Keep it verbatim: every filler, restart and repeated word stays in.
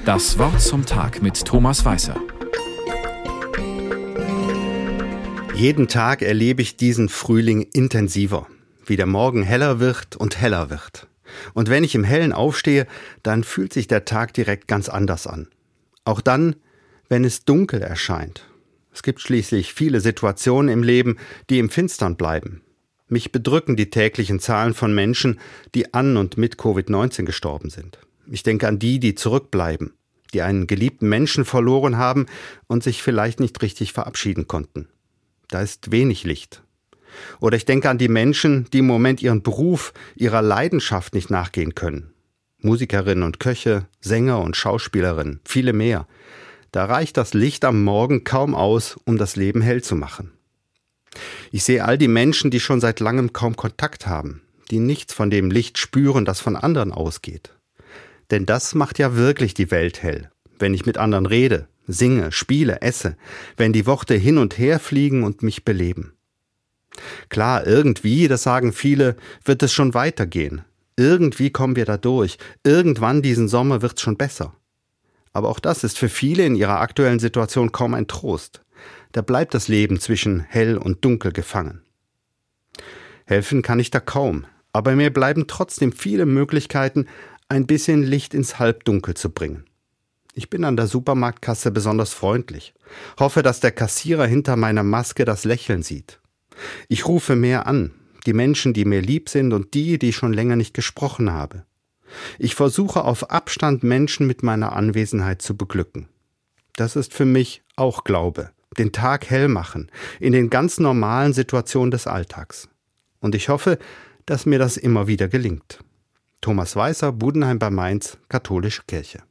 Das Wort zum Tag mit Thomas Weißer. Jeden Tag erlebe ich diesen Frühling intensiver, wie der Morgen heller wird und heller wird. Und wenn ich im Hellen aufstehe, dann fühlt sich der Tag direkt ganz anders an. Auch dann, wenn es dunkel erscheint. Es gibt schließlich viele Situationen im Leben, die im Finstern bleiben. Mich bedrücken die täglichen Zahlen von Menschen, die an und mit Covid neunzehn gestorben sind. Ich denke an die, die zurückbleiben, die einen geliebten Menschen verloren haben und sich vielleicht nicht richtig verabschieden konnten. Da ist wenig Licht. Oder ich denke an die Menschen, die im Moment ihren Beruf, ihrer Leidenschaft nicht nachgehen können. Musikerinnen und Köche, Sänger und Schauspielerinnen, viele mehr. Da reicht das Licht am Morgen kaum aus, um das Leben hell zu machen. Ich sehe all die Menschen, die schon seit langem kaum Kontakt haben, die nichts von dem Licht spüren, das von anderen ausgeht. Denn das macht ja wirklich die Welt hell, wenn ich mit anderen rede, singe, spiele, esse, wenn die Worte hin und her fliegen und mich beleben. Klar, irgendwie, das sagen viele, wird es schon weitergehen. Irgendwie kommen wir da durch. Irgendwann diesen Sommer wird's schon besser. Aber auch das ist für viele in ihrer aktuellen Situation kaum ein Trost. Da bleibt das Leben zwischen hell und dunkel gefangen. Helfen kann ich da kaum, aber mir bleiben trotzdem viele Möglichkeiten, ein bisschen Licht ins Halbdunkel zu bringen. Ich bin an der Supermarktkasse besonders freundlich, hoffe, dass der Kassierer hinter meiner Maske das Lächeln sieht. Ich rufe mehr an, die Menschen, die mir lieb sind und die, die ich schon länger nicht gesprochen habe. Ich versuche auf Abstand Menschen mit meiner Anwesenheit zu beglücken. Das ist für mich auch Glaube, den Tag hell machen, in den ganz normalen Situationen des Alltags. Und ich hoffe, dass mir das immer wieder gelingt. Thomas Weißer, Budenheim bei Mainz, Katholische Kirche.